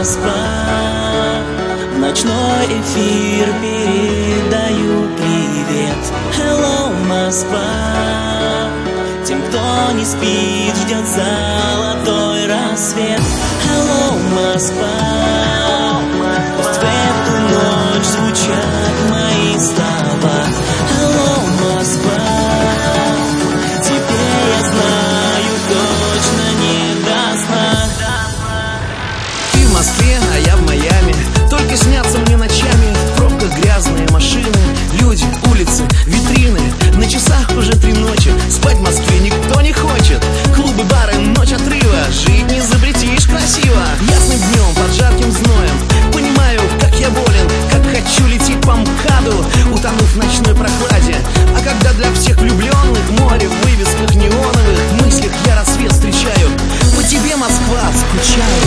Москва, в ночной эфир передаю привет. Hello, Москва, тем, кто не спит, ждет золотой рассвет. Hello, Москва, пусть в эту ночь звучат мои слова. Hello, Москва, теперь я знаю, точно не до сна. Ты в Москве, а я в Майами. Только снятся мне ночами. В пробках грязные машины, люди, улицы, витрины. На часах уже 3 ночи. Спать в Москве никто не хочет. Клубы, бары, ночь отрыва. Жить не запретишь красиво. Ясным днем, под жарким зноем. Понимаю, как я болен, как хочу лететь по МКАДу, утонув в ночной прохладе. А когда для всех влюбленных море в вывесках неоновых, в мыслях я рассвет встречаю. По тебе, Москва, скучаю.